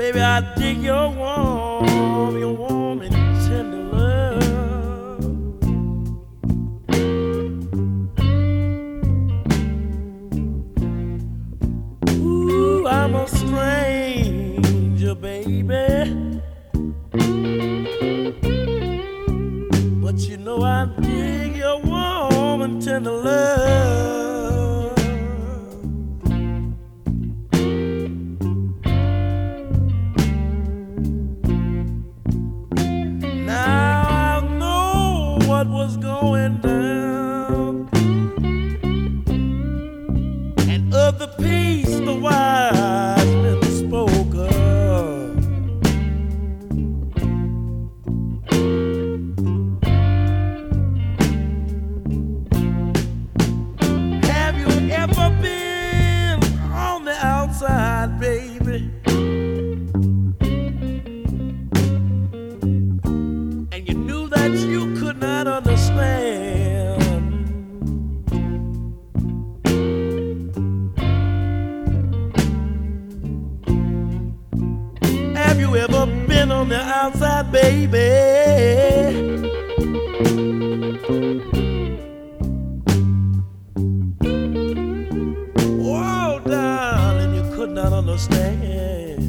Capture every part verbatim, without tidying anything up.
Baby, I dig your warm, your warm and tender love. Ooh, I'm a stranger, baby, but you know I dig your warm and tender love. What was going down, and of the peace the wise men spoke of. Have you ever been on the outside, baby? And you knew that you could not understand. Have you ever been on the outside, baby? Oh, darling, you could not understand.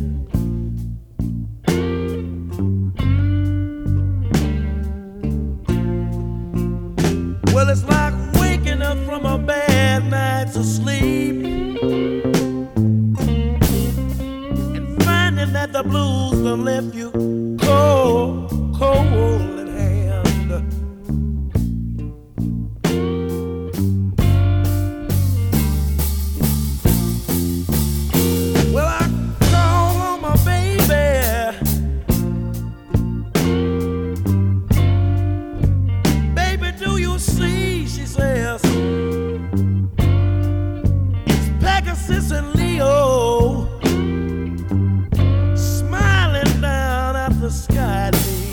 Well, it's like waking up from a bad night's of sleep and finding that the blues done left you cold, cold in hand. Well, I call on my baby. See, she says, it's Pegasus and Leo smiling down at the sky.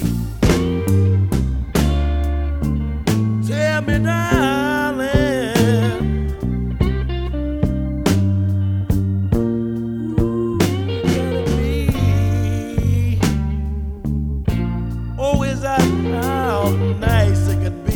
Tell me, darling, ooh, can it be? Oh, is that how nice it could be?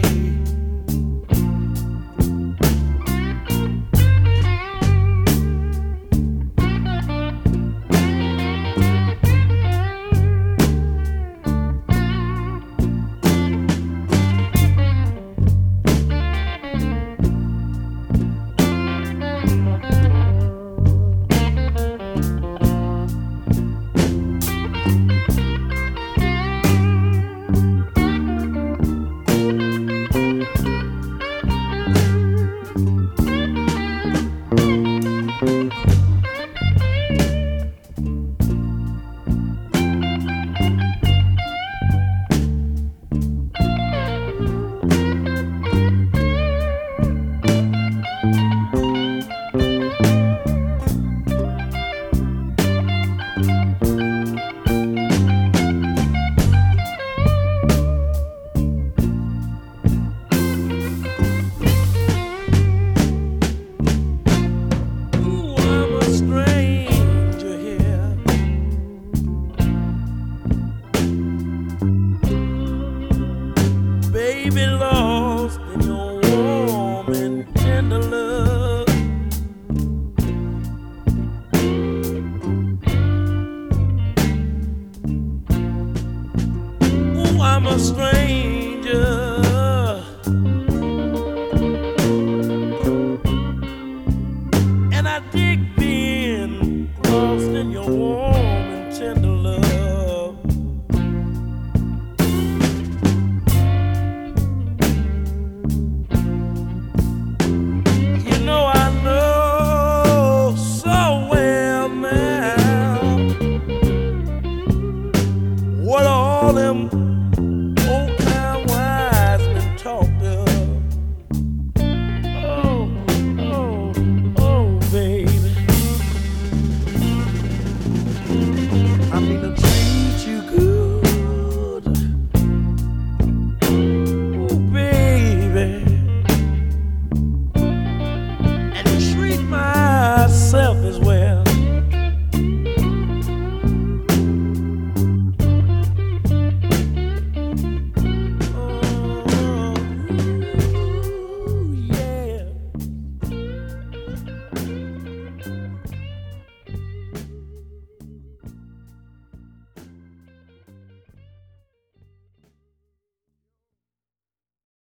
Baby, lost in your warm and tender love. Ooh, I'm a stranger, and I dig being lost in your warm